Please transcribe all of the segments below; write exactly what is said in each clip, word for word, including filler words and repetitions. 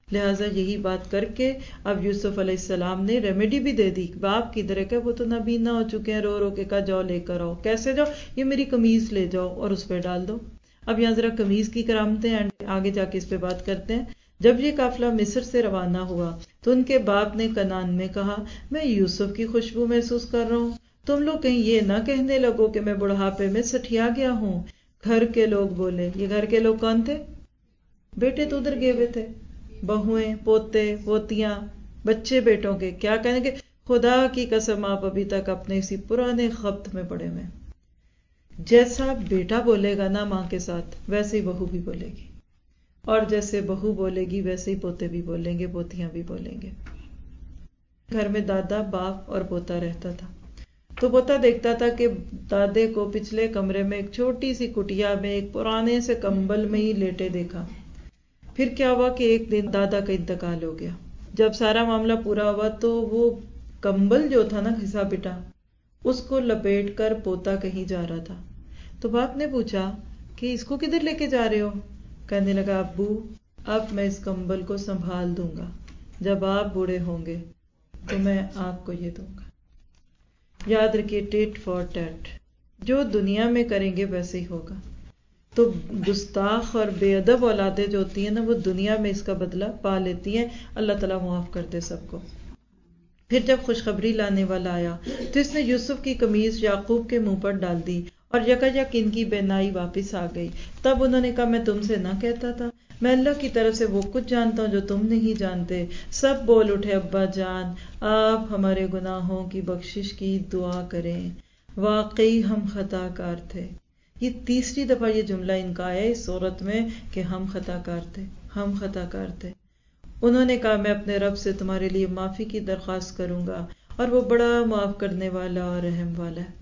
لہٰذا یہی بات کر کے اب یوسف علیہ السلام نے ریمیڈی بھی دے دی. باپ کی طرح کہ وہ تو نابینا ہو چکے ہیں, رو رو کے کہا جاؤ لے کر آؤ. کیسے جاؤ؟ یہ میری قمیض لے جاؤ اور اس پہ ڈال دو. اب یہاں ذرا قمیض کی کرامتیں آگے جا کے اس پہ بات کرتے ہیں. جب یہ قافلہ مصر سے روانہ ہوا تو ان کے باپ نے کنعان میں کہا میں یوسف کی خوشبو محسوس کر رہا ہوں. تم لوگ کہیں یہ نہ کہنے لگو کہ میں بڑھاپے میں سٹھیا گیا ہوں. گھر کے لوگ بولے. یہ گھر کے لوگ کون تھے؟ بیٹے تو ادھر گئے ہوئے تھے, بہویں, پوتے, پوتیاں, بچے بیٹوں کے. کیا کہیں گے؟ خدا کی قسم آپ ابھی تک اپنے اسی پرانے خبط میں پڑے ہوئے. جیسا بیٹا بولے گا نا ماں کے ساتھ ویسے ہی بہو بھی بولے گی, اور جیسے بہو بولے گی ویسے ہی پوتے بھی بولیں گے, پوتیاں بھی بولیں گے. گھر میں دادا, باپ اور پوتا رہتا تھا. تو پوتا دیکھتا تھا کہ دادے کو پچھلے کمرے میں ایک چھوٹی سی کٹیا میں ایک پرانے سے کمبل میں ہی لیٹے دیکھا. پھر کیا ہوا کہ ایک دن دادا کا انتقال ہو گیا. جب سارا معاملہ پورا ہوا تو وہ کمبل جو تھا نا گھسا پٹا, اس کو لپیٹ کر پوتا کہیں جا رہا تھا. تو باپ نے پوچھا کہ اس کو کدھر لے کے جا رہے ہو؟ کہنے لگا ابو اب میں اس کمبل کو سنبھال دوں گا, جب آپ بوڑھے ہوں گے تو میں آپ کو یہ دوں گا. یاد رکھیے ٹیٹ فار ٹیٹ, جو دنیا میں کریں گے ویسے ہی ہوگا. تو گستاخ اور بے ادب اولادیں جو ہوتی ہیں نا وہ دنیا میں اس کا بدلہ پا لیتی ہیں. اللہ تعالیٰ معاف کر دے سب کو. پھر جب خوشخبری لانے والا آیا تو اس نے یوسف کی قمیض یعقوب کے منہ پر ڈال دی اور یکا یک ان کی بینائی واپس آ گئی. تب انہوں نے کہا میں تم سے نہ کہتا تھا, میں اللہ کی طرف سے وہ کچھ جانتا ہوں جو تم نہیں جانتے. سب بول اٹھے ابا جان آپ ہمارے گناہوں کی بخشش کی دعا کریں, واقعی ہم خطا کار تھے. یہ تیسری دفعہ یہ جملہ ان کا آیا اس صورت میں کہ ہم خطا کار تھے, ہم خطا کار تھے. انہوں نے کہا میں اپنے رب سے تمہارے لیے معافی کی درخواست کروں گا اور وہ بڑا معاف کرنے والا اور رحم والا ہے.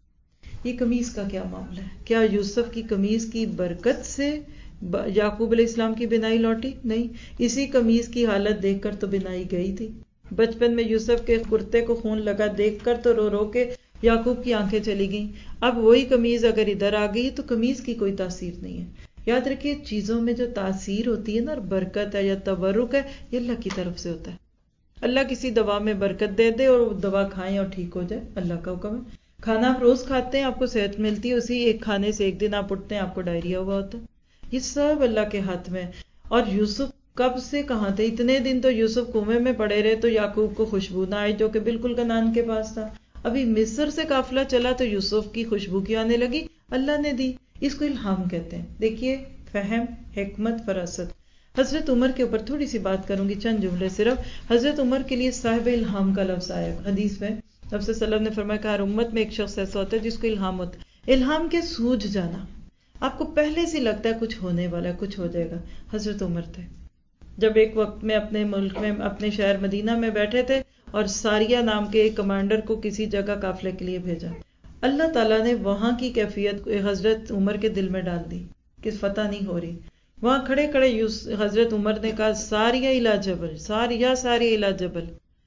یہ قمیض کا کیا معاملہ ہے؟ کیا یوسف کی قمیض کی برکت سے یعقوب علیہ السلام کی بینائی لوٹی؟ نہیں, اسی قمیض کی حالت دیکھ کر تو بینائی گئی تھی. بچپن میں یوسف کے کرتے کو خون لگا دیکھ کر تو رو رو کے یعقوب کی آنکھیں چلی گئیں. اب وہی قمیض اگر ادھر آ گئی تو قمیض کی کوئی تاثیر نہیں ہے. یاد رکھیے چیزوں میں جو تاثیر ہوتی ہے نا, اور برکت ہے یا تبرک ہے, یہ اللہ کی طرف سے ہوتا ہے. اللہ کسی دوا میں برکت دے دے اور وہ دوا کھائیں اور ٹھیک ہو جائے, اللہ کا حکم ہے. کھانا آپ روز کھاتے ہیں, آپ کو صحت ملتی ہے, اسی ایک کھانے سے ایک دن آپ اٹھتے ہیں آپ کو ڈائریا ہوا ہوتا ہے. یہ سب اللہ کے ہاتھ میں. اور یوسف کب سے کہاں تھے؟ اتنے دن تو یوسف کنویں میں پڑے رہے تو یعقوب کو خوشبو نہ آئی جو کہ بالکل کنعان کے پاس تھا. ابھی مصر سے قافلہ چلا تو یوسف کی خوشبو کی آنے لگی, اللہ نے دی. اس کو الہام کہتے ہیں. دیکھیے فہم, حکمت, فراست. حضرت عمر کے اوپر تھوڑی سی بات کروں گی, چند جملے صرف. حضرت عمر کے لیے صاحب الہام کا لفظ آیا حدیث میں. نبی صلی اللہ علیہ وسلم نے فرمایا کہ ہر امت میں ایک شخص ایسا ہوتا ہے جس کو الہام ہوتا ہے. الہام کے سوجھ جانا, آپ کو پہلے سے لگتا ہے کچھ ہونے والا ہے, کچھ ہو جائے گا. حضرت عمر تھے جب ایک وقت میں اپنے ملک میں اپنے شہر مدینہ میں بیٹھے تھے اور ساریہ نام کے ایک کمانڈر کو کسی جگہ قافلے کے لیے بھیجا. اللہ تعالیٰ نے وہاں کی کیفیت حضرت عمر کے دل میں ڈال دی کہ فتح نہیں ہو رہی. وہاں کھڑے کھڑے حضرت عمر نے کہا ساریہ الی جبل, ساریہ ساریہ الی جبل.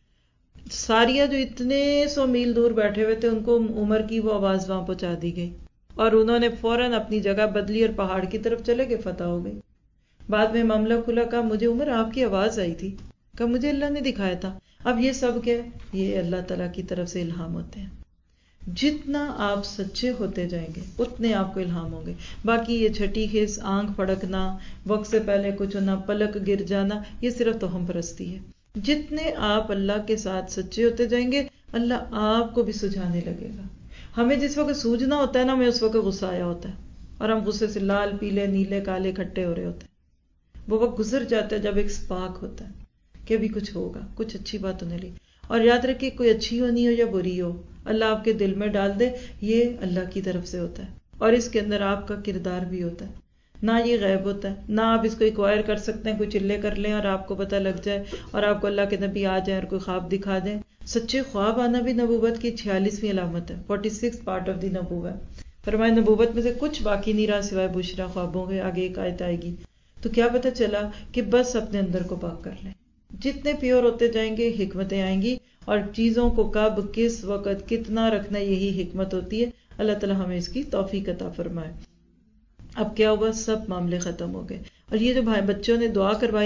ساریہ جو اتنے سو میل دور بیٹھے ہوئے تھے ان کو عمر کی وہ آواز وہاں پہنچا دی گئی اور انہوں نے فوراً اپنی جگہ بدلی اور پہاڑ کی طرف چلے گئے, فتح ہو گئی. بعد میں معاملہ کھلا, کہا مجھے عمر آپ کی آواز آئی تھی, کہا مجھے اللہ نے دکھایا تھا. اب یہ سب کیا ہے؟ یہ اللہ تعالیٰ کی طرف سے الہام ہوتے ہیں. جتنا آپ سچے ہوتے جائیں گے اتنے آپ کو الہام ہوں گے. باقی یہ چھٹی خیز, آنکھ پھڑکنا, وقت سے پہلے کچھ ہونا, پلک گر جانا, یہ صرف توہم پرستی ہے. جتنے آپ اللہ کے ساتھ سچے ہوتے جائیں گے اللہ آپ کو بھی سجھانے لگے گا. ہمیں جس وقت سوجھنا ہوتا ہے نا, ہمیں اس وقت غصہ آیا ہوتا ہے اور ہم غصے سے لال پیلے نیلے کالے کھٹے ہو رہے ہوتے ہیں. وہ وقت گزر جاتا ہے جب ایک سپاک ہوتا ہے کہ ابھی کچھ ہوگا, کچھ اچھی بات ہونے لگی. اور یاد رکھیے کوئی اچھی ہونی ہو یا بری ہو, اللہ آپ کے دل میں ڈال دے, یہ اللہ کی طرف سے ہوتا ہے اور اس کے اندر آپ کا کردار بھی ہوتا ہے. نہ یہ غیب ہوتا ہے, نہ آپ اس کو ایکوائر کر سکتے ہیں, کوئی چلے کر لیں اور آپ کو پتہ لگ جائے اور آپ کو اللہ کے نبی آ جائیں اور کوئی خواب دکھا دیں. سچے خواب آنا بھی نبوت کی چھیالیسویں علامت ہے, forty six part of the نبوت. فرمائے نبوت میں سے کچھ باقی نہیں رہا سوائے بشرا خوابوں کے. آگے ایک آیت آئے گی تو کیا پتہ چلا کہ بس اپنے اندر کو پاک کر لیں. جتنے پیور ہوتے جائیں گے حکمتیں آئیں گی, اور چیزوں کو کب کس وقت کتنا رکھنا یہی حکمت ہوتی ہے. اللہ تعالیٰ ہمیں اس کی توفیق عطا فرمائے. اب کیا ہوا, سب معاملے ختم ہو گئے. اور یہ جو بھائی بچوں نے دعا کروائی نا,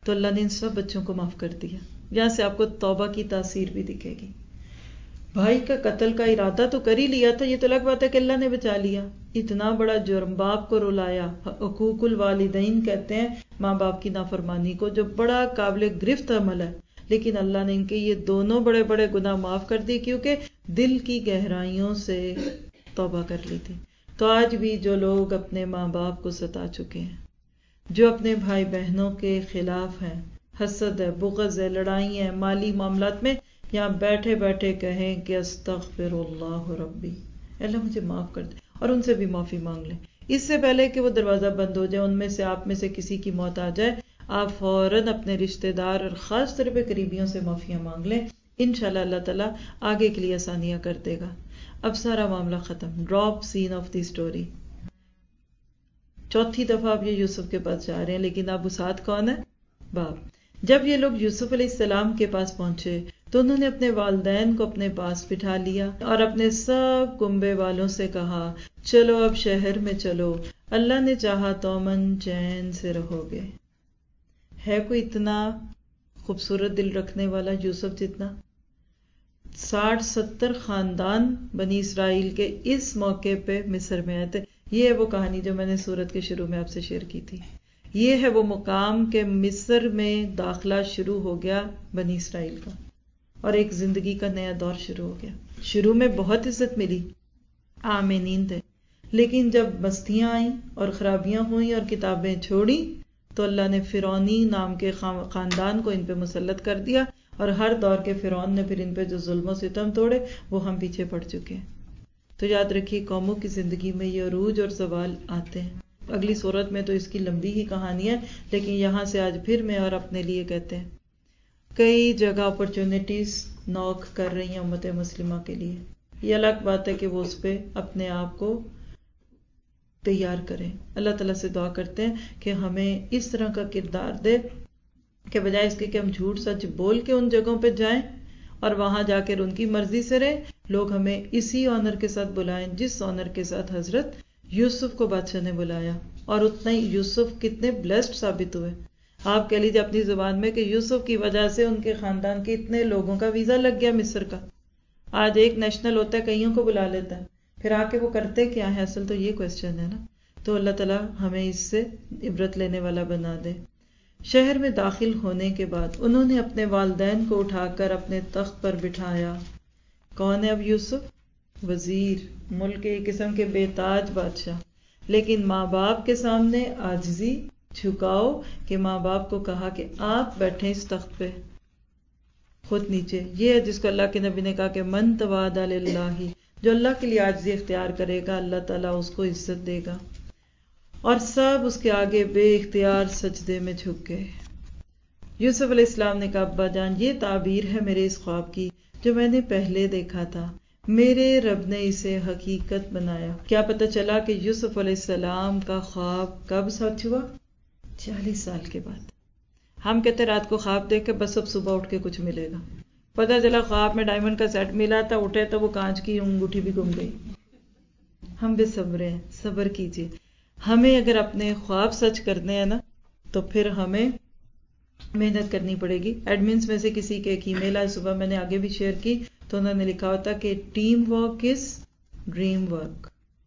تو اللہ نے ان سب بچوں کو معاف کر دیا. یہاں سے آپ کو توبہ کی تاثیر بھی دکھے گی. بھائی کا قتل کا ارادہ تو کر ہی لیا تھا، یہ تو الگ بات ہے کہ اللہ نے بچا لیا. اتنا بڑا جرم، باپ کو رلایا. حقوق الوالدین کہتے ہیں ماں باپ کی نافرمانی کو، جو بڑا قابل گرفت عمل ہے، لیکن اللہ نے ان کے یہ دونوں بڑے بڑے گناہ معاف کر دی کیونکہ دل کی گہرائیوں سے توبہ کر لی تھی. تو آج بھی جو لوگ اپنے ماں باپ کو ستا چکے ہیں، جو اپنے بھائی بہنوں کے خلاف ہیں، حسد ہے، بغض ہے، لڑائی ہیں، مالی معاملات میں، یہاں بیٹھے بیٹھے کہیں کہ استغفر اللہ ربی، اللہ مجھے معاف کر دے، اور ان سے بھی معافی مانگ لیں. اس سے پہلے کہ وہ دروازہ بند ہو جائے، ان میں سے آپ میں سے کسی کی موت آ جائے، آپ فوراً اپنے رشتہ دار اور خاص طور پہ قریبیوں سے معافیاں مانگ لیں. انشاءاللہ اللہ تعالیٰ آگے کے لیے آسانیاں کر دے گا. اب سارا معاملہ ختم. Drop scene of the story. چوتھی دفعہ اب یہ یوسف کے پاس جا رہے ہیں، لیکن اب اسد کون ہے؟ باپ. جب یہ لوگ یوسف علیہ السلام کے پاس پہنچے تو انہوں نے اپنے والدین کو اپنے پاس بٹھا لیا اور اپنے سب کنبے والوں سے کہا چلو اب شہر میں چلو، اللہ نے چاہا تو امن چین سے رہو گے. ہے کوئی اتنا خوبصورت دل رکھنے والا یوسف جتنا؟ ساٹھ ستر خاندان بنی اسرائیل کے اس موقع پہ مصر میں آئے تھے. یہ ہے وہ کہانی جو میں نے سورت کے شروع میں آپ سے شیئر کی تھی. یہ ہے وہ مقام کہ مصر میں داخلہ شروع ہو گیا بنی اسرائیل کا، اور ایک زندگی کا نیا دور شروع ہو گیا. شروع میں بہت عزت ملی، آمینین تھے، لیکن جب مستیاں آئیں اور خرابیاں ہوئیں اور کتابیں چھوڑی تو اللہ نے فرعونی نام کے خاندان کو ان پہ مسلط کر دیا، اور ہر دور کے فرعون نے پھر ان پہ جو ظلم و ستم توڑے وہ ہم پیچھے پڑ چکے ہیں. تو یاد رکھیے قوموں کی زندگی میں یہ عروج اور زوال آتے ہیں. اگلی صورت میں تو اس کی لمبی ہی کہانی ہے، لیکن یہاں سے آج پھر میں اور اپنے لیے کہتے ہیں کئی جگہ اپرچونٹیز نوک کر رہی ہیں امت مسلمہ کے لیے. یہ الگ بات ہے کہ وہ اس پہ اپنے آپ کو تیار کریں. اللہ تعالیٰ سے دعا کرتے ہیں کہ ہمیں اس طرح کا کردار دے کہ بجائے اس کے کہ ہم جھوٹ سچ بول کے ان جگہوں پہ جائیں اور وہاں جا کر ان کی مرضی سے رہیں، لوگ ہمیں اسی آنر کے ساتھ بلائیں جس آنر کے ساتھ حضرت یوسف کو بادشاہ نے بلایا. اور اتنا ہی یوسف کتنے بلیسڈ ثابت ہوئے. آپ کہہ لیجیے اپنی زبان میں کہ یوسف کی وجہ سے ان کے خاندان کے اتنے لوگوں کا ویزا لگ گیا مصر کا. آج ایک نیشنل ہوتا ہے کئیوں کو بلا لیتا ہے، پھر آ کے وہ کرتے کیا ہے؟ اصل تو یہ کوشچن ہے نا. تو اللہ تعالیٰ ہمیں اس سے عبرت لینے والا بنا دے. شہر میں داخل ہونے کے بعد انہوں نے اپنے والدین کو اٹھا کر اپنے تخت پر بٹھایا. کون ہے اب یوسف؟ وزیر، ملک کے ایک قسم کے بے تاج بادشاہ، لیکن ماں باپ کے سامنے عاجزی، جھکاؤ کہ ماں باپ کو کہا کہ آپ بیٹھیں اس تخت پہ، خود نیچے. یہ ہے جس کو اللہ کے نبی نے کہا کہ من تواضع للہ، جو اللہ کے لیے عاجزی اختیار کرے گا اللہ تعالیٰ اس کو عزت دے گا. اور سب اس کے آگے بے اختیار سجدے میں جھک گئے. یوسف علیہ السلام نے کہا ابا جان یہ تعبیر ہے میرے اس خواب کی جو میں نے پہلے دیکھا تھا، میرے رب نے اسے حقیقت بنایا. کیا پتہ چلا کہ یوسف علیہ السلام کا خواب کب سچ ہوا؟ چالیس سال کے بعد. ہم کہتے رات کو خواب دیکھ کے بس اب صبح اٹھ کے کچھ ملے گا. پتہ چلا خواب میں ڈائمنڈ کا سیٹ ملا تھا، اٹھے تو وہ کانچ کی انگوٹھی بھی گم گئی. ہم بے صبر ہیں، صبر کیجیے. ہمیں اگر اپنے خواب سچ کرنے ہیں نا تو پھر ہمیں محنت کرنی پڑے گی. ایڈمنس میں سے کسی کے ایک ای میل آج صبح میں نے آگے بھی شیئر کی تو انہوں نے لکھا ہوتا کہ teamwork is dream work.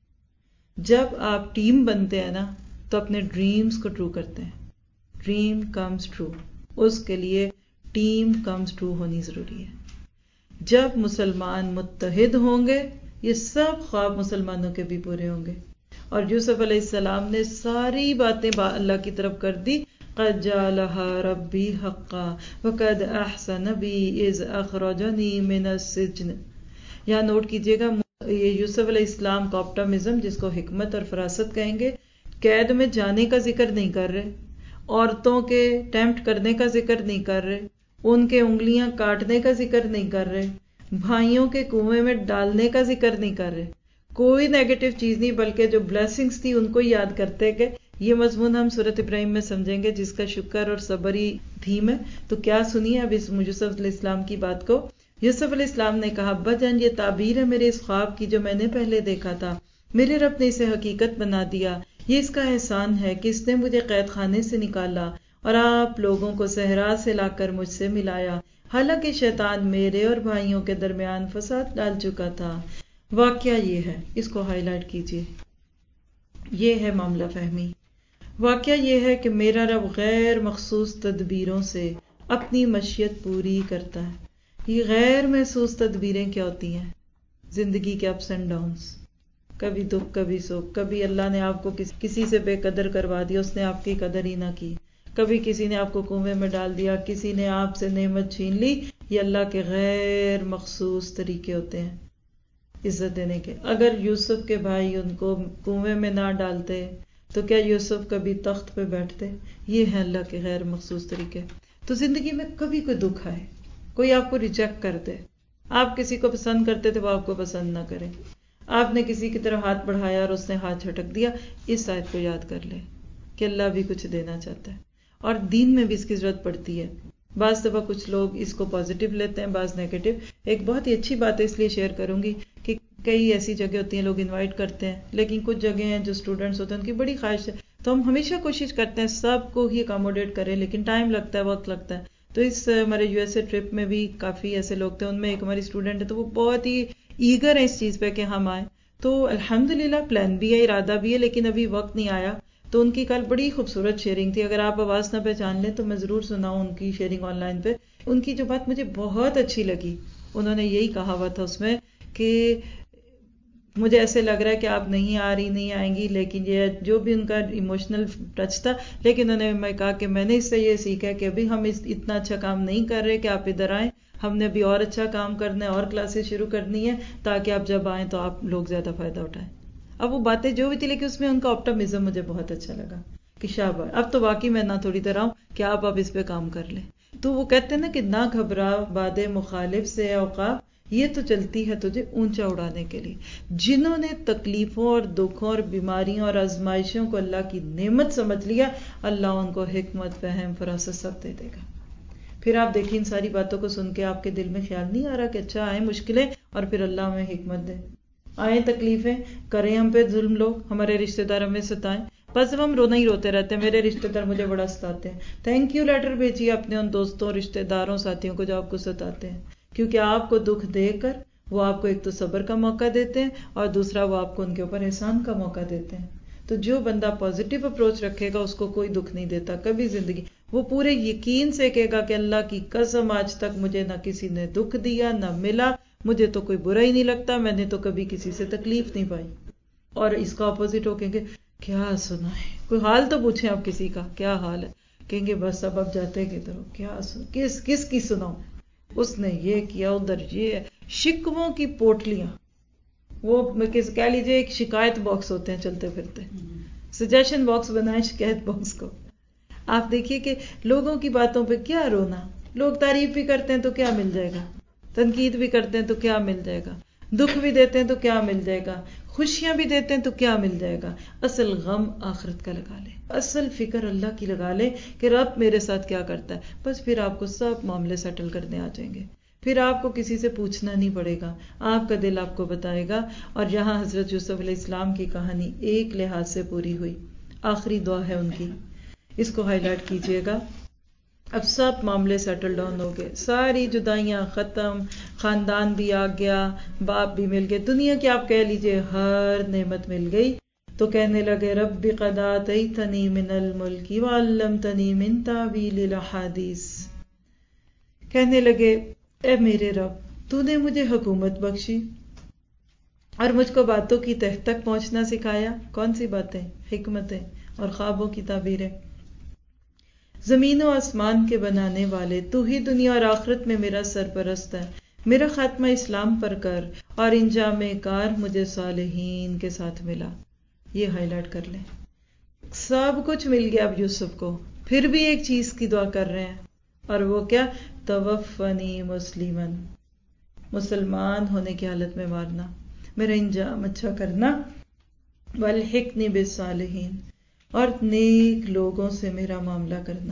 جب آپ ٹیم بنتے ہیں نا تو اپنے ڈریمز کو ٹرو کرتے ہیں. ڈریم کمز ٹرو، اس کے لیے ٹیم کمز ٹرو ہونی ضروری ہے. جب مسلمان متحد ہوں گے یہ سب خواب مسلمانوں کے بھی پورے ہوں گے. اور یوسف علیہ السلام نے ساری باتیں اللہ کی طرف کر دی. قد جعلها ربی حقا وقد احسن بی اذ اخرجنی من السجن. یہاں نوٹ کیجئے گا یہ یوسف علیہ السلام کا آپٹمزم، جس کو حکمت اور فراست کہیں گے، قید میں جانے کا ذکر نہیں کر رہے، عورتوں کے ٹیمپٹ کرنے کا ذکر نہیں کر رہے، ان کے انگلیاں کاٹنے کا ذکر نہیں کر رہے، بھائیوں کے کنویں میں ڈالنے کا ذکر نہیں کر رہے، کوئی نیگیٹو چیز نہیں، بلکہ جو بلیسنگز تھی ان کو یاد کرتے کہ یہ مضمون ہم سورۃ ابراہیم میں سمجھیں گے جس کا شکر اور صبر ہی تھیم ہے. تو کیا سنیے اب اس یوسف علیہ السلام کی بات کو. یوسف علیہ السلام نے کہا ابا جان یہ تعبیر ہے میرے اس خواب کی جو میں نے پہلے دیکھا تھا، میرے رب نے اسے حقیقت بنا دیا. یہ اس کا احسان ہے کہ اس نے مجھے قید خانے سے نکالا اور آپ لوگوں کو صحرا سے لا کر مجھ سے ملایا، حالانکہ شیطان میرے اور بھائیوں کے درمیان فساد ڈال چکا تھا۔ واقعہ یہ ہے، اس کو ہائی لائٹ کیجیے، یہ ہے معاملہ فہمی۔ واقعہ یہ ہے کہ میرا رب غیر مخصوص تدبیروں سے اپنی مشیت پوری کرتا ہے۔ یہ غیر محسوس تدبیریں کیا ہوتی ہیں؟ زندگی کے اپس اینڈ ڈاؤنس، کبھی دکھ کبھی سکھ، کبھی اللہ نے آپ کو کسی سے بے قدر کروا دیا، اس نے آپ کی قدر ہی نہ کی، کبھی کسی نے آپ کو کنویں میں ڈال دیا، کسی نے آپ سے نعمت چھین لی۔ یہ اللہ کے غیر مخصوص طریقے ہوتے ہیں عزت دینے کے۔ اگر یوسف کے بھائی ان کو کنویں میں نہ ڈالتے تو کیا یوسف کبھی تخت پہ بیٹھتے؟ یہ ہے اللہ کے غیر مخصوص طریقے۔ تو زندگی میں کبھی کوئی دکھ آئے، کوئی آپ کو ریجیکٹ کر دے، آپ کسی کو پسند کرتے تھے وہ آپ کو پسند نہ کرے، آپ نے کسی کی طرف ہاتھ بڑھایا اور اس نے ہاتھ جھٹک دیا، اس آیت کو یاد کر لیں کہ اللہ بھی کچھ دینا چاہتا ہے، اور دین میں بھی اس کی ضرورت پڑتی ہے۔ بعض دفعہ کچھ لوگ اس کو پازیٹیو لیتے ہیں، بعض نیگیٹو۔ ایک بہت ہی اچھی بات ہے، اس لیے شیئر کروں گی کہ کئی ایسی جگہ ہوتی ہیں لوگ انوائٹ کرتے ہیں، لیکن کچھ جگہ ہیں جو اسٹوڈنٹس ہوتے ہیں ان کی بڑی خواہش ہے، تو ہم ہمیشہ کوشش کرتے ہیں سب کو ہی اکاموڈیٹ کریں، لیکن ٹائم لگتا ہے، وقت لگتا ہے۔ تو اس ہمارے یو ایس اے ٹرپ میں بھی کافی ایسے لوگ تھے، ان میں ایک ہماری اسٹوڈنٹ ہے تو وہ بہت ہی ایگر ہے اس چیز پہ کہ ہم آئیں، تو الحمدللہ پلان بھی ہے، ارادہ بھی ہے، لیکن ابھی وقت نہیں آیا۔ تو ان کی کل بڑی خوبصورت شیئرنگ تھی، اگر آپ آواز نہ پہچان لیں تو میں ضرور سناؤں ان کی شیئرنگ آن لائن پہ۔ ان کی جو بات مجھے بہت اچھی لگی، انہوں نے یہی کہا ہوا تھا اس میں کہ مجھے ایسے لگ رہا ہے کہ آپ نہیں آ رہی نہیں آئیں گی، لیکن یہ جو بھی ان کا ایموشنل ٹچ تھا، لیکن انہوں نے میں کہا کہ میں نے اس سے یہ سیکھا کہ ابھی ہم اس اتنا اچھا کام نہیں کر رہے کہ آپ ادھر آئیں، ہم نے ابھی اور اچھا کام کرنا ہے اور کلاسز شروع کرنی ہے تاکہ آپ جب آئیں تو آپ لوگ زیادہ فائدہ اٹھائیں۔ اب وہ باتیں جو بھی تھی، لیکن اس میں ان کا آپٹمزم مجھے بہت اچھا لگا کہ شاباش، اب تو واقعی میں نہ تھوڑی طرح ہوں کہ آپ اب اس پہ کام کر لیں۔ تو وہ کہتے ہیں نا کہ نہ گھبرا باد مخالف سے اوقاف، یہ تو چلتی ہے تجھے اونچا اڑانے کے لیے۔ جنہوں نے تکلیفوں اور دکھوں اور بیماریوں اور آزمائشوں کو اللہ کی نعمت سمجھ لیا، اللہ ان کو حکمت، فہم، فراست سب دے دے گا۔ پھر آپ دیکھیں ان ساری باتوں کو سن کے آپ کے دل میں خیال نہیں آ رہا کہ اچھا آئیں مشکلیں اور پھر اللہ ہمیں حکمت دے، آئیں تکلیفیں، کریں ہم پہ ظلم لوگ، ہمارے رشتہ دار ہمیں ستائیں، بس ہم رونا ہی روتے رہتے ہیں، میرے رشتہ دار مجھے بڑا ستاتے ہیں۔ تھینک یو لیٹر بھیجیے اپنے ان دوستوں، رشتہ داروں، ساتھیوں کو جو آپ کو ستاتے ہیں، کیونکہ آپ کو دکھ دے کر وہ آپ کو ایک تو صبر کا موقع دیتے ہیں اور دوسرا وہ آپ کو ان کے اوپر احسان کا موقع دیتے ہیں۔ تو جو بندہ پازیٹیو اپروچ رکھے گا اس کو کوئی دکھ نہیں دیتا کبھی زندگی، وہ پورے یقین سے کہے گا کہ اللہ کی قسم آج تک مجھے نہ کسی نے دکھ دیا نہ ملا، مجھے تو کوئی برا ہی نہیں لگتا، میں نے تو کبھی کسی سے تکلیف نہیں پائی۔ اور اس کا اپوزٹ ہو کہیں گے کیا سنا ہے، کوئی حال تو پوچھیں آپ کسی کا کیا حال ہے، کہیں گے بس اب اب جاتے کدھر ہو، کیا سن کس کس کی سناؤں، اس نے یہ کیا ادھر یہ، شکووں کی پوٹلیاں، وہ کہہ لیجیے ایک شکایت باکس ہوتے ہیں چلتے پھرتے، سجیشن باکس بنائیں شکایت باکس کو۔ آپ دیکھیے کہ لوگوں کی باتوں پہ کیا رونا، لوگ تعریف بھی کرتے ہیں تو کیا مل جائے گا، تنقید بھی کرتے ہیں تو کیا مل جائے گا، دکھ بھی دیتے ہیں تو کیا مل جائے گا، خوشیاں بھی دیتے ہیں تو کیا مل جائے گا۔ اصل غم آخرت کا لگا لے، اصل فکر اللہ کی لگا لے کہ رب میرے ساتھ کیا کرتا ہے، بس پھر آپ کو سب معاملے سیٹل کرنے آ جائیں گے، پھر آپ کو کسی سے پوچھنا نہیں پڑے گا، آپ کا دل آپ کو بتائے گا۔ اور یہاں حضرت یوسف علیہ السلام کی کہانی ایک لحاظ سے پوری ہوئی، آخری دعا ہے ان کی، اس کو ہائی لائٹ کیجئے گا۔ اب سب معاملے سیٹل ڈاؤن ہو گئے، ساری جدائیاں ختم، خاندان بھی آ گیا، باپ بھی مل گئے، دنیا کی آپ کہہ لیجئے ہر نعمت مل گئی۔ تو کہنے لگے رب قد آتیتنی من الملک وعلمتنی من تاویل الاحادیث، کہنے لگے اے میرے رب تو نے مجھے حکومت بخشی اور مجھ کو باتوں کی تہ تک پہنچنا سکھایا۔ کون سی باتیں؟ حکمتیں اور خوابوں کی تعبیریں۔ زمین و آسمان کے بنانے والے تو ہی دنیا اور آخرت میں میرا سرپرست ہے، میرا خاتمہ اسلام پر کر اور انجام کار مجھے صالحین کے ساتھ ملا۔ یہ ہائی لائٹ کر لیں، سب کچھ مل گیا اب یوسف کو، پھر بھی ایک چیز کی دعا کر رہے ہیں، اور وہ کیا؟ توفنی مسلمن، مسلمان ہونے کی حالت میں مارنا، میرا انجام اچھا کرنا، والحقنی بالصالحین، اور نیک لوگوں سے میرا معاملہ کرنا۔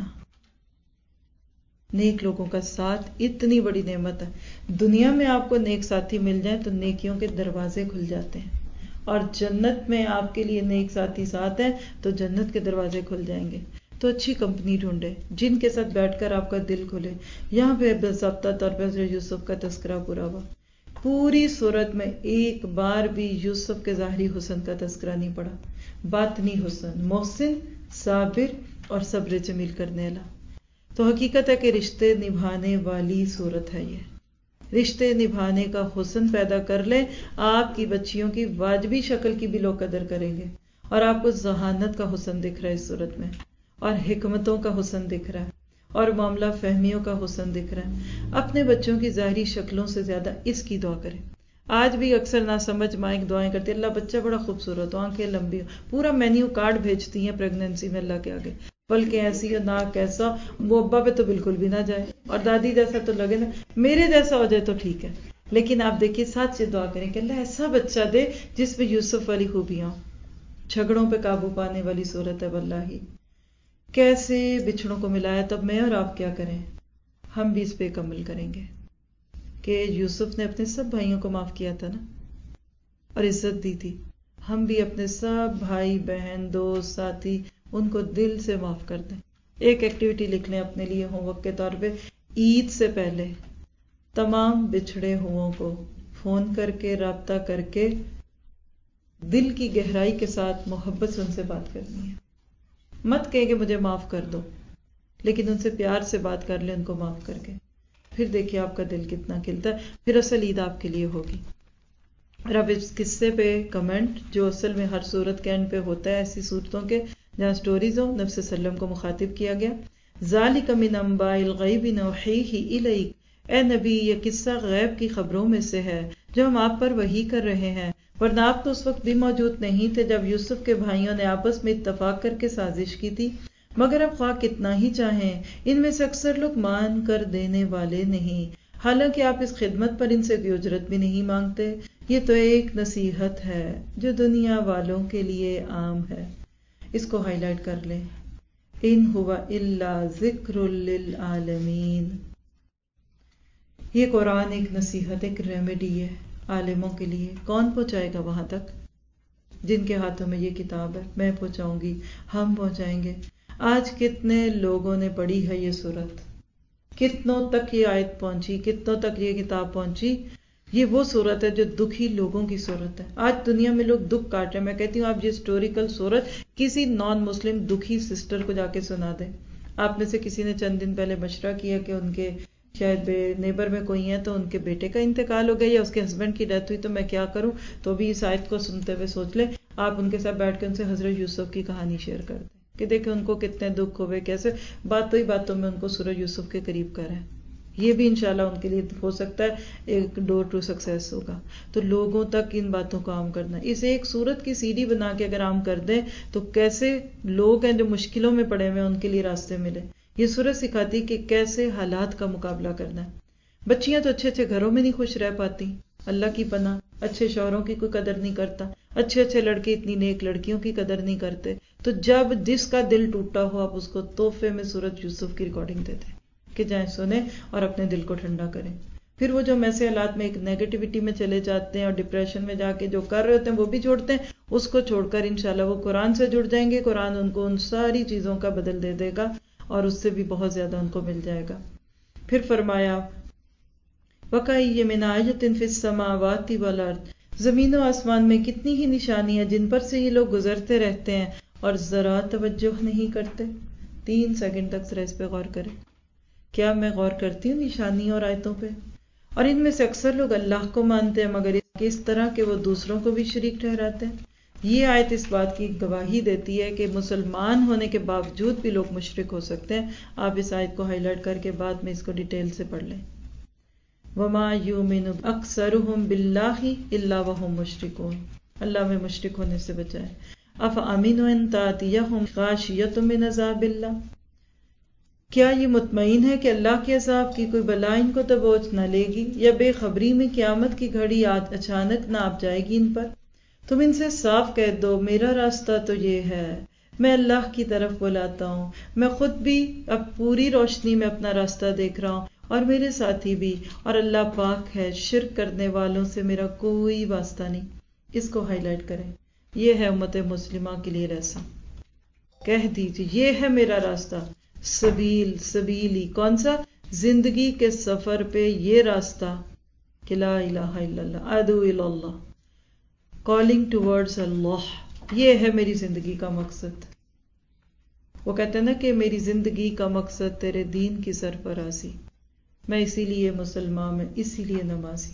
نیک لوگوں کا ساتھ اتنی بڑی نعمت ہے، دنیا میں آپ کو نیک ساتھی مل جائیں تو نیکیوں کے دروازے کھل جاتے ہیں، اور جنت میں آپ کے لیے نیک ساتھی ساتھ ہیں تو جنت کے دروازے کھل جائیں گے۔ تو اچھی کمپنی ڈھونڈے جن کے ساتھ بیٹھ کر آپ کا دل کھلے. یہاں پہ باضابطہ طور پر یوسف کا تذکرہ پورا ہوا. پوری صورت میں ایک بار بھی یوسف کے ظاہری حسن کا تذکرہ نہیں پڑا. باطنی حسن، محسن، صابر اور صبر جمیل کرنے والا. تو حقیقت ہے کہ رشتے نبھانے والی صورت ہے یہ. رشتے نبھانے کا حسن پیدا کر لیں، آپ کی بچیوں کی واجبی شکل کی بھی لوگ قدر کریں گے. اور آپ کو ذہانت کا حسن دکھ رہا ہے اس صورت میں، اور حکمتوں کا حسن دکھ رہا ہے، اور معاملہ فہمیوں کا حسن دکھ رہا ہے. اپنے بچوں کی ظاہری شکلوں سے زیادہ اس کی دعا کریں. آج بھی اکثر نہ سمجھ مائیں دعائیں کرتی ہیں، اللہ بچہ بڑا خوبصورت ہو، آنکھیں لمبی ہو، پورا مینیو کارڈ بھیجتی ہیں پریگنینسی میں اللہ کے آگے، بلکہ ایسی ہو ناک کیسا، وہ ابا پہ تو بالکل بھی نہ جائے، اور دادی جیسا تو لگے نا، میرے جیسا ہو جائے تو ٹھیک ہے. لیکن آپ دیکھیے ساتھ سے دعا کریں کہ اللہ ایسا بچہ دے جس میں یوسف والی خوبیاں ہوں. جھگڑوں پہ قابو پانے والی صورت ہے واللہ. کیسے بچھڑوں کو ملایا. تب میں اور آپ کیا کریں؟ ہم بھی اس پہ ایک عمل کریں گے کہ یوسف نے اپنے سب بھائیوں کو معاف کیا تھا نا، اور عزت دی تھی. ہم بھی اپنے سب بھائی بہن دوست ساتھی ان کو دل سے معاف کر دیں. ایک ایکٹیویٹی لکھ لیں اپنے لیے ہوم ورک کے طور پہ. عید سے پہلے تمام بچھڑے ہوئوں کو فون کر کے رابطہ کر کے دل کی گہرائی کے ساتھ محبت سے ان سے بات کرنی ہے. مت کہیں کہ مجھے معاف کر دو، لیکن ان سے پیار سے بات کر لیں ان کو معاف کر کے. پھر دیکھیے آپ کا دل کتنا کھلتا ہے. پھر اصل عید آپ کے لیے ہوگی. اور اب اس قصے پہ کمنٹ جو اصل میں ہر صورت کے اینڈ پہ ہوتا ہے، ایسی صورتوں کے جہاں سٹوریز ہوں، نبی صلی اللہ علیہ وسلم کو مخاطب کیا گیا. ذالک من انباء الغیب نوحیہ الیک، اے نبی یہ قصہ غیب کی خبروں میں سے ہے جو ہم آپ پر وحی کر رہے ہیں، ورنہ آپ تو اس وقت بھی موجود نہیں تھے جب یوسف کے بھائیوں نے آپس میں اتفاق کر کے سازش کی تھی. مگر اب خواہ کتنا ہی چاہیں ان میں سے اکثر لوگ مان کر دینے والے نہیں، حالانکہ آپ اس خدمت پر ان سے کوئی اجرت بھی نہیں مانگتے. یہ تو ایک نصیحت ہے جو دنیا والوں کے لیے عام ہے. اس کو ہائی لائٹ کر لیں. ان ہوا الا ذکر للعالمین. یہ قرآن ایک نصیحت، ایک ریمیڈی ہے عالموں کے لیے. کون پہنچائے گا وہاں تک؟ جن کے ہاتھوں میں یہ کتاب ہے. میں پہنچاؤں گی، ہم پہنچائیں گے. آج کتنے لوگوں نے پڑھی ہے یہ صورت، کتنوں تک یہ آیت پہنچی، کتنوں تک یہ کتاب پہنچی. یہ وہ صورت ہے جو دکھی لوگوں کی صورت ہے. آج دنیا میں لوگ دکھ کاٹ رہے ہیں. میں کہتی ہوں آپ یہ ہسٹوریکل صورت کسی نان مسلم دکھی سسٹر کو جا کے سنا دیں. آپ میں سے کسی نے چند دن پہلے مشورہ کیا کہ ان کے شاید نیبر میں کوئی ہیں تو ان کے بیٹے کا انتقال ہو گیا یا اس کے ہسبینڈ کی ڈیتھ ہوئی، تو میں کیا کروں. تو بھی اس آیت کو سنتے ہوئے سوچ لیں، آپ ان کے ساتھ بیٹھ کے ان سے حضرت یوسف کی کہانی شیئر کر دیں کہ دیکھیں ان کو کتنے دکھ ہوئے، کیسے باتوں ہی باتوں میں ان کو سورہ یوسف کے قریب کریں. یہ بھی انشاءاللہ ان کے لیے ہو سکتا ہے ایک ڈور ٹو سکسیس ہوگا. تو لوگوں تک ان باتوں کو عام کرنا، اسے ایک صورت کی سی ڈی بنا کے اگر عام کر دیں تو کیسے لوگ ہیں جو مشکلوں میں پڑے ہوئے ان کے لیے راستے ملے. یہ صورت سکھاتی کہ کیسے حالات کا مقابلہ کرنا ہے. بچیاں تو اچھے اچھے گھروں میں نہیں خوش رہ پاتی، اللہ کی پناہ. اچھے شوہروں کی کوئی قدر نہیں کرتا، اچھے اچھے لڑکے اتنی نیک لڑکیوں کی قدر نہیں کرتے. تو جب جس کا دل ٹوٹا ہو آپ اس کو تحفے میں سورۃ یوسف کی ریکارڈنگ دے دیں کہ جائیں سنیں اور اپنے دل کو ٹھنڈا کریں. پھر وہ جو ایسے حالات میں ایک نیگیٹیوٹی میں چلے جاتے ہیں اور ڈپریشن میں جا کے جو کر رہے ہوتے ہیں وہ بھی چھوڑتے ہیں، اس کو چھوڑ کر انشاءاللہ وہ قرآن سے جڑ جائیں گے. قرآن ان کو ان ساری چیزوں کا بدل دے دے گا اور اس سے بھی بہت زیادہ ان کو مل جائے گا. پھر فرمایا وَكَأَيٍّ مِّنْ آیَةٍ فِي السَّمَاوَاتِ وَالْأَرْضِ، زمین و آسمان میں کتنی ہی نشانیاں جن پر سے یہ لوگ گزرتے رہتے ہیں اور ذرا توجہ نہیں کرتے. تین سیکنڈ تک ذرا اس پہ غور کریں. کیا میں غور کرتی ہوں نشانیوں اور آیتوں پہ؟ اور ان میں سے اکثر لوگ اللہ کو مانتے ہیں مگر اس طرح کہ وہ دوسروں کو بھی شریک ٹھہراتے ہیں. یہ آیت اس بات کی گواہی دیتی ہے کہ مسلمان ہونے کے باوجود بھی لوگ مشرک ہو سکتے ہیں. آپ اس آیت کو ہائی لائٹ کر کے بعد میں اس کو ڈیٹیل سے پڑھ لیں. وَمَا يُؤْمِنُ أَكْثَرُهُمْ بِاللَّهِ إِلَّا وَهُمْ مُشْرِكُونَ. اللہ میں مشرک ہونے سے بچائے. أَفَأَمِنُوا أَن تَأْتِيَهُمْ غَاشِيَةٌ مِّنْ عَذَابِ اللَّهِ، کیا یہ مطمئن ہے کہ اللہ کے عذاب کی کوئی بلا ان کو دبوچ نہ لے گی، یا بے خبری میں قیامت کی گھڑی آج اچانک نہ آ جائے گی ان پر. تم ان سے صاف کہہ دو میرا راستہ تو یہ ہے، میں اللہ کی طرف بلاتا ہوں، میں خود بھی اب پوری روشنی میں اپنا راستہ دیکھ رہا ہوں اور میرے ساتھی بھی، اور اللہ پاک ہے، شرک کرنے والوں سے میرا کوئی واسطہ نہیں. اس کو ہائی لائٹ کریں. یہ ہے امت مسلمہ کے لیے ریسا. کہہ دیجیے یہ ہے میرا راستہ، سبیل سبیلی، کون سا؟ زندگی کے سفر پہ یہ راستہ کہ لا الہ الا اللہ، ادعو الی اللہ، کالنگ ٹورڈز اللہ، یہ ہے میری زندگی کا مقصد۔ وہ کہتے ہیں نا کہ میری زندگی کا مقصد تیرے دین کی سرفرازی، میں اسی لیے مسلمان میں، اسی لیے نمازی۔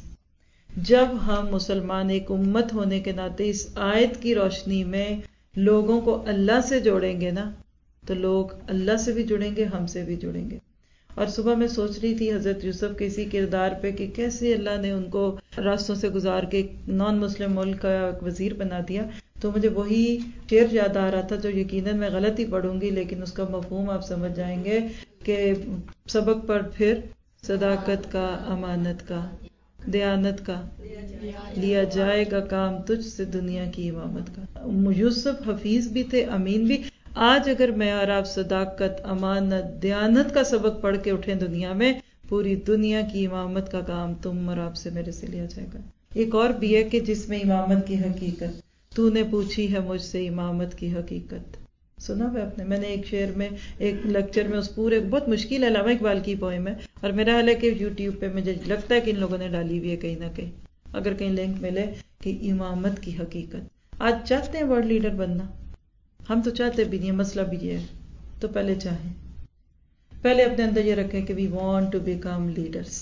جب ہم مسلمان ایک امت ہونے کے ناطے اس آیت کی روشنی میں لوگوں کو اللہ سے جوڑیں گے نا، تو لوگ اللہ سے بھی جڑیں گے، ہم سے بھی جڑیں گے۔ اور صبح میں سوچ رہی تھی حضرت یوسف کے اسی کردار پہ کہ کیسے اللہ نے ان کو راستوں سے گزار کے نان مسلم ملک کا وزیر بنا دیا، تو مجھے وہی شعر یاد آ رہا تھا جو یقیناً میں غلط ہی پڑھوں گی لیکن اس کا مفہوم آپ سمجھ جائیں گے کہ سبق پڑھ پھر صداقت کا، امانت کا، دیانت کا، لیا جائے گا کام تجھ سے دنیا کی امامت کا۔ یوسف حفیظ بھی تھے، امین بھی۔ آج اگر میں اور آپ صداقت، امانت، دیانت کا سبق پڑھ کے اٹھیں دنیا میں، پوری دنیا کی امامت کا کام تم اور آپ سے میرے سے لیا جائے گا۔ ایک اور بھی ہے کہ جس میں امامت کی حقیقت، تو نے پوچھی ہے مجھ سے امامت کی حقیقت، سنا ہے آپ نے؟ میں نے ایک شعر میں، ایک لیکچر میں، اس پورے بہت مشکل علامہ اقبال کی پوئم ہے، اور میرا حال ہے کہ یوٹیوب پہ مجھے لگتا ہے کہ ان لوگوں نے ڈالی ہوئی ہے کہیں نہ کہیں، اگر کہیں لنک ملے، کہ امامت کی حقیقت۔ آج چاہتے ہیں ورلڈ لیڈر بننا، ہم تو چاہتے بھی نہیں، مسئلہ بھی یہ ہے، تو پہلے چاہیں، پہلے اپنے اندر یہ رکھیں کہ we want to become leaders,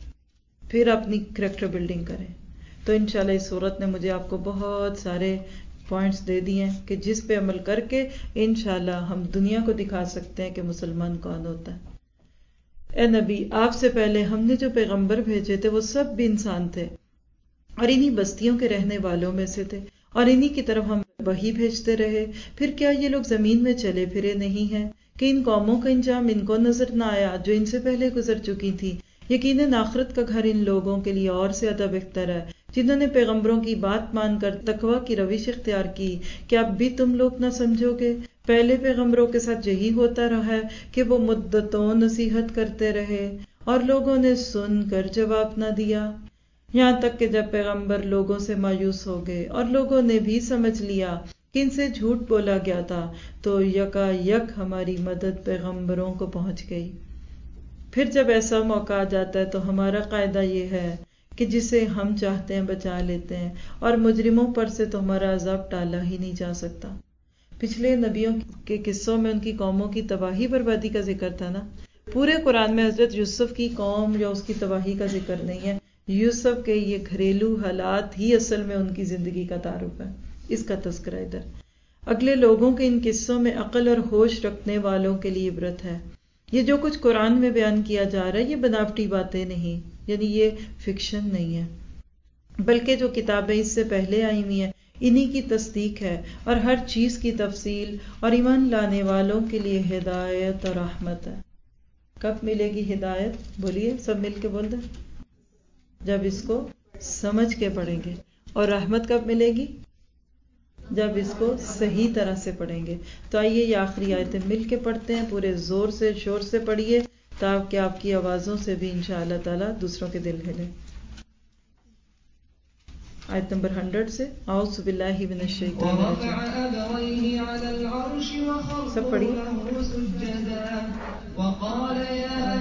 پھر اپنی کریکٹر بلڈنگ کریں۔ تو انشاءاللہ اس صورت نے مجھے آپ کو بہت سارے پوائنٹس دے دیے ہیں کہ جس پہ عمل کر کے انشاءاللہ ہم دنیا کو دکھا سکتے ہیں کہ مسلمان کون ہوتا ہے۔ اے نبی، آپ سے پہلے ہم نے جو پیغمبر بھیجے تھے وہ سب بھی انسان تھے، اور انہی بستیوں کے رہنے والوں میں سے تھے، اور انہی کی طرف ہم وحی بھیجتے رہے۔ پھر کیا یہ لوگ زمین میں چلے پھرے نہیں ہیں کہ ان قوموں کا انجام ان کو نظر نہ آیا جو ان سے پہلے گزر چکی تھی؟ یقیناً آخرت کا گھر ان لوگوں کے لیے اور سے زیادہ بہتر ہے جنہوں نے پیغمبروں کی بات مان کر تقوی کی روش اختیار کی۔ کیا اب بھی تم لوگ نہ سمجھو گے؟ پہلے پیغمبروں کے ساتھ یہی ہوتا رہا ہے کہ وہ مدتوں نصیحت کرتے رہے اور لوگوں نے سن کر جواب نہ دیا، یہاں تک کہ جب پیغمبر لوگوں سے مایوس ہو گئے اور لوگوں نے بھی سمجھ لیا کہ ان سے جھوٹ بولا گیا تھا، تو یکا یک ہماری مدد پیغمبروں کو پہنچ گئی۔ پھر جب ایسا موقع آ جاتا ہے تو ہمارا قاعدہ یہ ہے کہ جسے ہم چاہتے ہیں بچا لیتے ہیں، اور مجرموں پر سے تو ہمارا عذاب ٹالا ہی نہیں جا سکتا۔ پچھلے نبیوں کے قصوں میں ان کی قوموں کی تباہی بربادی کا ذکر تھا نا، پورے قرآن میں حضرت یوسف کی قوم یا اس کی تباہی کا ذکر نہیں ہے۔ یوسف کے یہ گھریلو حالات ہی اصل میں ان کی زندگی کا تعارف ہے، اس کا تذکرہ ادھر۔ اگلے لوگوں کے ان قصوں میں عقل اور ہوش رکھنے والوں کے لیے عبرت ہے۔ یہ جو کچھ قرآن میں بیان کیا جا رہا ہے یہ بناوٹی باتیں نہیں، یعنی یہ فکشن نہیں ہے، بلکہ جو کتابیں اس سے پہلے آئی ہوئی ہیں انہی کی تصدیق ہے، اور ہر چیز کی تفصیل، اور ایمان لانے والوں کے لیے ہدایت اور رحمت ہے۔ کب ملے گی ہدایت؟ بولیے سب مل کے بول دیں، جب اس کو سمجھ کے پڑھیں گے۔ اور رحمت کب ملے گی؟ جب اس کو صحیح طرح سے پڑھیں گے۔ تو آئیے یہ آخری آیتیں مل کے پڑھتے ہیں، پورے زور سے شور سے پڑھیے تاکہ آپ کی آوازوں سے بھی انشاءاللہ تعالی دوسروں کے دل ہلے۔ آیت نمبر ہنڈریڈ سے، اعوذ باللہ من الشیطان الرجیم، سب پڑھیے۔